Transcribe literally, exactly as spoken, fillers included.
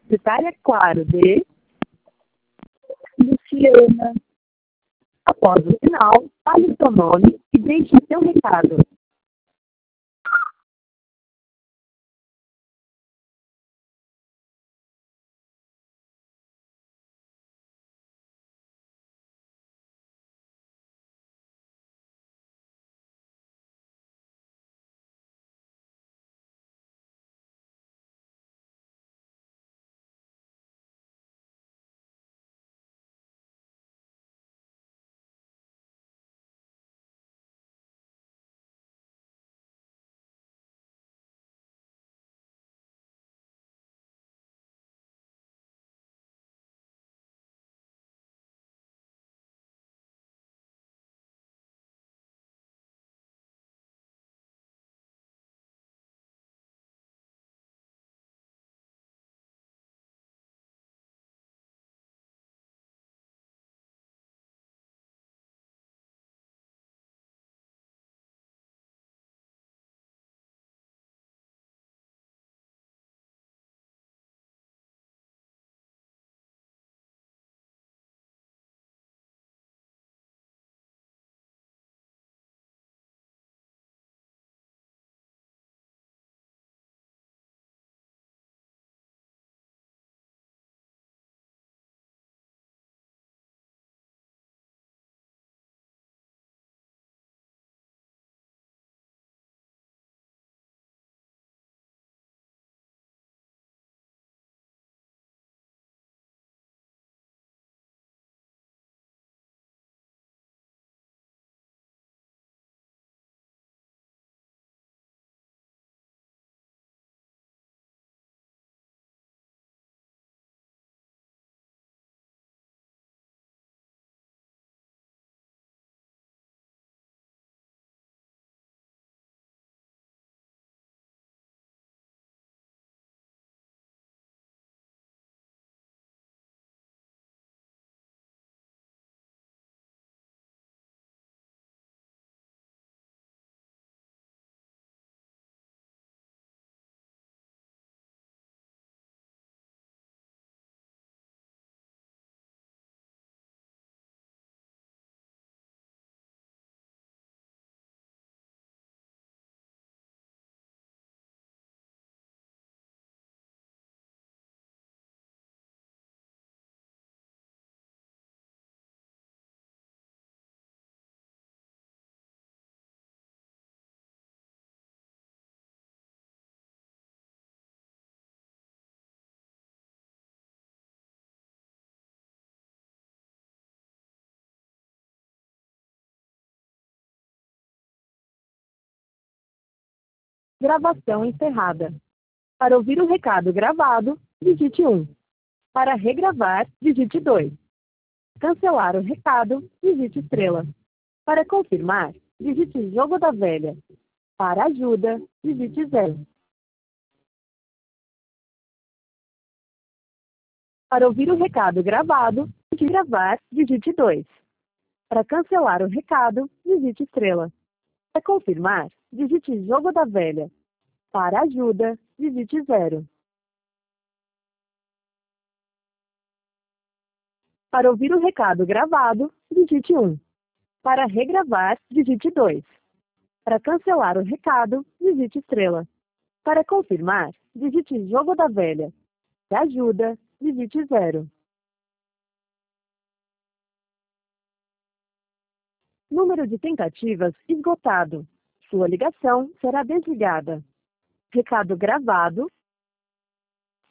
Secretária Claro de Luciana. Após o sinal, fale seu nome e deixe seu recado. Gravação encerrada. Para ouvir o recado gravado, digite um. Para regravar, digite dois. Cancelar o recado, digite estrela. Para confirmar, digite jogo da velha. Para ajuda, digite zero. Para ouvir o recado gravado, digite gravar, digite dois. Para cancelar o recado, digite estrela. Para confirmar, digite jogo da velha. Para ajuda, digite zero. Para ouvir o recado gravado, digite um. Para regravar, digite dois. Para cancelar o recado, digite estrela. Para confirmar, digite jogo da velha. Para ajuda, digite zero. Número de tentativas esgotado. Sua ligação será desligada. Recado gravado